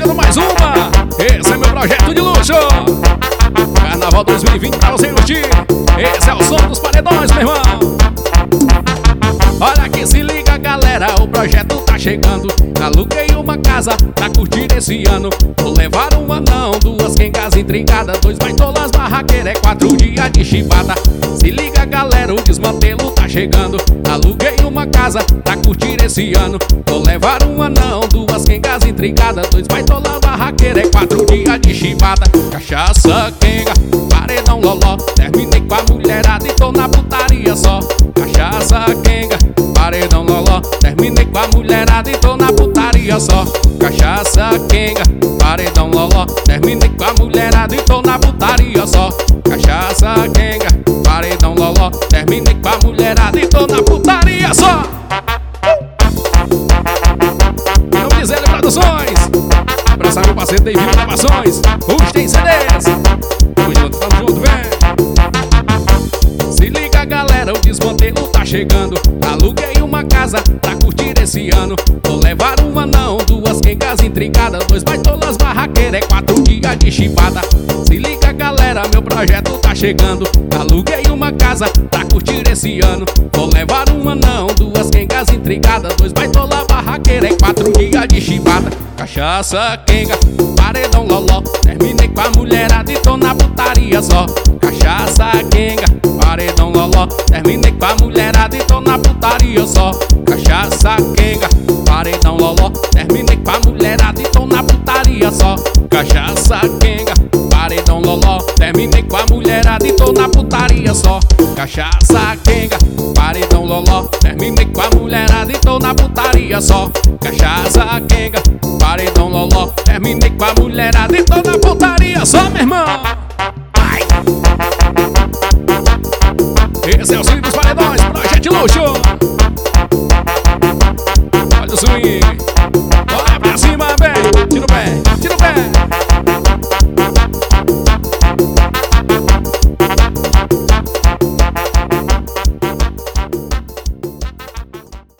chegando mais uma. Esse é meu projeto de luxo. Carnaval 2020 pra você curtir. Esse é o som dos paredões, meu irmão. Olha aqui, se liga, galera, o projeto tá chegando. Aluguei uma casa pra curtir esse ano. Vou levar um anão, duas quengas intricadas, dois baitolas barraqueiras, 4 dias de chibata. Se liga, galera, o desmantelo tá chegando. Aluguei uma casa pra curtir esse ano. Vou levar um anão, duas quengas intricadas, dois baitolas barraqueiras, 4 dias de chibata. Cachaça, quenga, paredão, loló. Terminei com a mulherada e tô na putaria só. Cachaça, quenga, paredão, loló. Terminei com a mulherada e tô na putaria só. Cachaça, quenga, paredão, loló. Terminei com a mulherada e tô na putaria só. Cachaça, quenga, paredão, loló. Terminei com a mulherada e tô na putaria só. Em nome de Zé Produções, abraçar meu parceiro David Gravações. Hoje tem CDs. Tamo junto, vem. Se liga, galera, o desmantelo tá chegando. Aluguei uma casa pra curtir esse ano. Vou levar um anão, duas quengas intricadas, dois baitolas barraqueiras, 4 dias de chibata. Se liga, galera, meu projeto tá chegando. Aluguei uma casa pra curtir esse ano. Vou levar um anão, duas quengas intricadas, dois baitolas barraqueiras, 4 dias de chibata. Cachaça, quenga, paredão, loló. Terminei com a mulherada e tô na putaria só. Cachaça, quenga, paredão, loló. Terminei com a mulherada e tô na putaria só. Cachaça, quenga, paredão, loló. Terminei com a mulherada e tô na putaria só. Cachaça, quenga, paredão, loló. Terminei com a mulherada e tô na putaria só. Cachaça, quenga, paredão, loló. Terminei com a mulherada e tô na putaria só. Cachaça, quenga, paredão, loló. Terminei com a mulherada e tô na putaria só, meu irmão. Vai. Esse é o swing dos paredões, projeto de luxo. Olha o swing.